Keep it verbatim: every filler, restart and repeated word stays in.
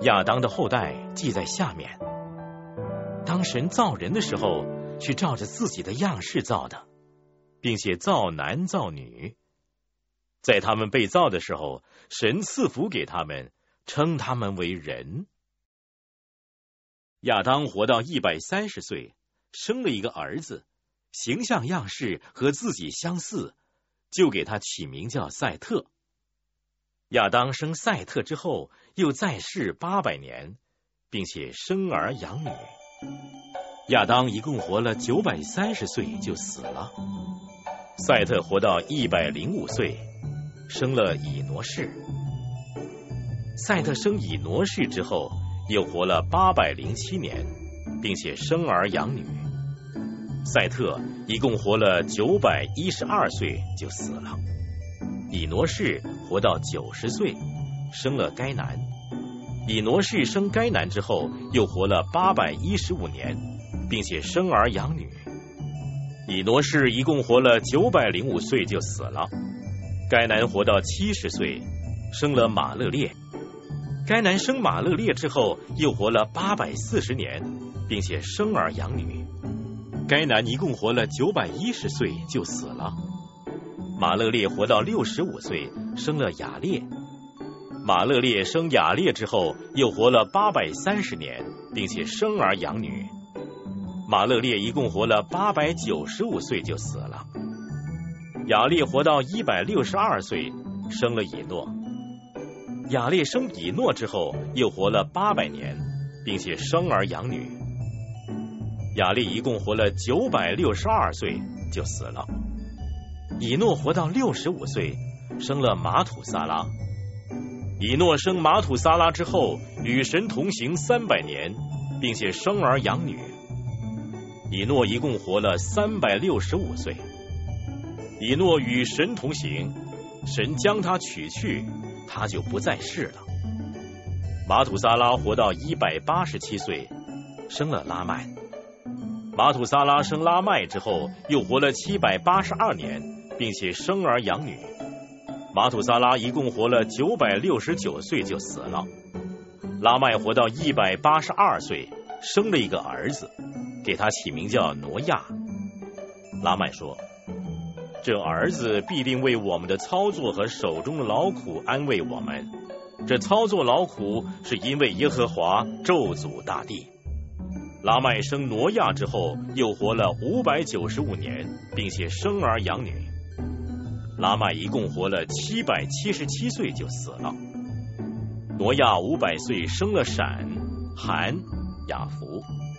亚当的后代记在下面。当神造人的时候，是照着自己的样式造的，并且造男造女。在他们被造的时候，神赐福给他们，称他们为人。亚当活到一百三十岁，生了一个儿子，形象样式和自己相似，就给他起名叫赛特。亚当生赛特之后，又在世八百年，并且生儿养女。亚当一共活了九百三十岁就死了。赛特活到一百零五岁，生了以挪士。赛特生以挪士之后，又活了八百零七年，并且生儿养女。赛特一共活了九百一十二岁就死了。以挪士活到九十岁，生了该男。以挪士生该男之后，又活了八百一十五年，并且生儿养女。以挪士一共活了九百零五岁就死了。该男活到七十岁，生了马勒列。该男生马勒列之后，又活了八百四十年，并且生儿养女。该男一共活了九百一十岁就死了。马勒列活到六十五岁，生了雅列。马勒列生雅列之后，又活了八百三十年，并且生儿养女。马勒列一共活了八百九十五岁就死了。雅列活到一百六十二岁，生了以诺。雅列生以诺之后，又活了八百年，并且生儿养女。雅列一共活了九百六十二岁就死了。以诺活到六十五岁，生了马土撒拉。以诺生马土撒拉之后，与神同行三百年，并且生儿养女。以诺一共活了三百六十五岁。以诺与神同行，神将他取去，他就不在世了。马土撒拉活到一百八十七岁，生了拉麦。马土撒拉生拉麦之后，又活了七百八十二年，并且生儿养女。马土撒拉一共活了九百六十九岁就死了。拉麦活到一百八十二岁，生了一个儿子，给他起名叫挪亚。拉麦说，这儿子必定为我们的操作和手中的劳苦安慰我们。这操作劳苦是因为耶和华咒诅大地。拉麦生挪亚之后，又活了五百九十五年，并且生儿养女。拉麦一共活了七百七十七岁就死了。挪亚五百岁生了闪、含、雅弗。